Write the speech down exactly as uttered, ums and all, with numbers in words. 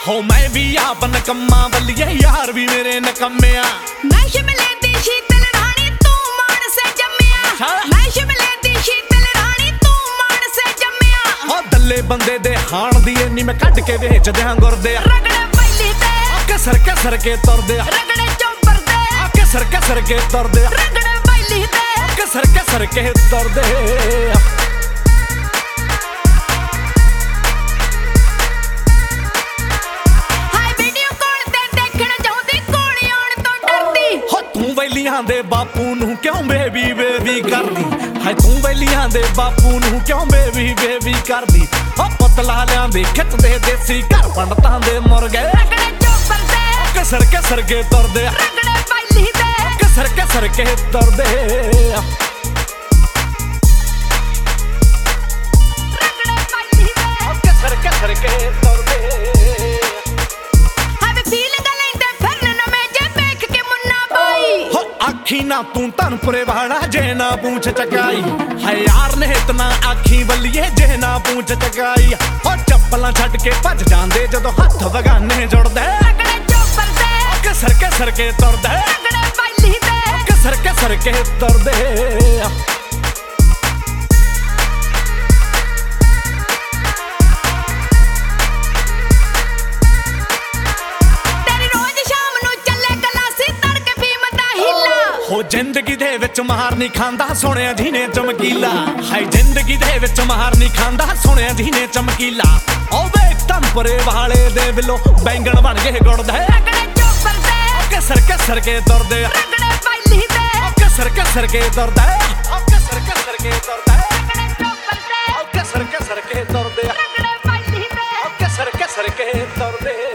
ਹੋ ਮੈਂ ਵੀ ਆਪ ਨਕੰਮਾ ਬੱਲੀਏ ਯਾਰ ਵੀ ਮੇਰੇ ਨਕੰਮਿਆ। ਮੈਂ ਸ਼ਿਮਲੇ ਦੀ ਸ਼ੀਤਲ ਰਾਣੀ ਤੂੰ ਮਾਨਸੇ ਜੰਮਿਆ। ਮੈਂ ਸ਼ਿਮਲੇ ਦੀ ਸ਼ੀਤਲ ਰਾਣੀ ਤੂੰ ਮਾਨਸੇ ਜੰਮਿਆ। ਹੋ ਦੱਲੇ ਬੰਦੇ ਦੇ ਹਾਣ ਦੀ ਨੀ ਮੈਂ ਕੱਢ ਕੇ ਵੇਚ ਦਿਆਂ ਗੁਰਦੇ। ਰਗੜੇ ਪਹਿਲੀ ਤੇ ਕਸਰ ਕਸਰ ਕੇ ਤੁਰਦੇ। ਰਗੜੇ ਚੌਂਪਰ ਦੇ ਕਸਰ ਕਸਰ ਕੇ ਤੁਰਦੇ। ਰਗੜੇ ਪਹਿਲੀ ਤੇ ਕਸਰ ਕਸਰ ਕੇ ਤੁਰਦੇ। ਵੈਲੀਆਂ ਦੇ ਬਾਪੂ ਨੂੰ ਕਿਉਂ ਬੇਬੀ ਬੇਬੀ ਕਰਦੀ। ਹਾਏ ਤੂੰ ਵੈਲੀਆਂ ਦੇ ਬਾਪੂ ਨੂੰ ਕਿਉਂ ਬੇਬੀ ਬੇਬੀ ਕਰਦੀ। ਹੋ ਪਤਲਾ ਲਿਆਂਦੇ ਖਿੱਚਦੇ ਦੇਸੀ ਘਰ ਪੰਡਤਾਂ ਦੇ ਮੁਰਗੇ। ਰਗੜੇ ਚੌਂਪਰ ਦੇ ਕਸਰ ਕਸਰ ਕੇ ਤੁਰਦੇ। ਰਗੜੇ ਪਹਿਲੀ ਤੇ ਕਸਰ ਕਸਰ ਕੇ ਤੁਰਦੇ। ਰਗੜੇ ਪਹਿਲੀ ਤੇ ਕਸਰ ਕਸਰ ਕੇ ਤੁਰਦੇ। ਆਖੀ ਨਾ ਤੂੰ ਧਨਪੁਰੇ ਵਾਲਾ ਜੇ ਨਾ ਪੂੰਛ ਚਕਾਈ। ਹਾਏ ਯਾਰ ਨੇ ਇਤਨਾ ਆਖੀ ਬੱਲੀਏ ਜੇ ਨਾ ਪੂੰਛ ਚਕਾਈ। ਹੋ ਚੱਪਲਾਂ ਛੱਡ ਕੇ ਭੱਜ ਜਾਂਦੇ ਜਦੋਂ ਹੱਥ ਵਗਾਨੇ ਜੁੜਦੇ। ਰਗੜੇ ਚੌਂਪਰ ਦੇ ਕਸਰ ਕਸਰ ਕੇ ਤੁਰਦੇ। ਰਗੜੇ ਪਹਿਲੀ ਤੇ ਕਸਰ ਕਸਰ ਕੇ ਤੁਰਦੇ। ਹੋ ਜ਼ਿੰਦਗੀ ਦੇ ਵਿੱਚ ਮਾਰ ਨਹੀਂ ਖਾਂਦਾ ਸੁਣਿਆ ਜਿਹਨੇ ਚਮਕੀਲਾ। ਹਾਏ ਜ਼ਿੰਦਗੀ ਦੇ ਵਿੱਚ ਮਾਰ ਨਹੀਂ ਖਾਂਦਾ ਸੁਣਿਆ ਜਿਹਨੇ ਚਮਕੀਲਾ। ਓ ਵੇ ਧਨਪੁਰੇ ਵਾਲੇ ਦੇ ਵਿਲੋ ਬੈਂਗਣ ਬਣ ਗਏ ਗੁੜਦੇ। ਰਗੜੇ ਚੌਂਪਰ ਦੇ ਕਸਰ ਕਸਰ ਕੇ ਤੁਰਦੇ। ਰਗੜੇ ਪਹਿਲੀ ਤੇ ਕਸਰ ਕਸਰ ਕੇ ਤੁਰਦੇ। ਕਸਰ ਕਸਰ ਕੇ ਤੁਰਦੇ। ਰਗੜੇ ਚੌਂਪਰ ਦੇ ਕਸਰ ਕਸਰ ਕੇ ਤੁਰਦੇ। ਰਗੜੇ ਪਹਿਲੀ ਤੇ ਕਸਰ ਕਸਰ ਕੇ ਤੁਰਦੇ।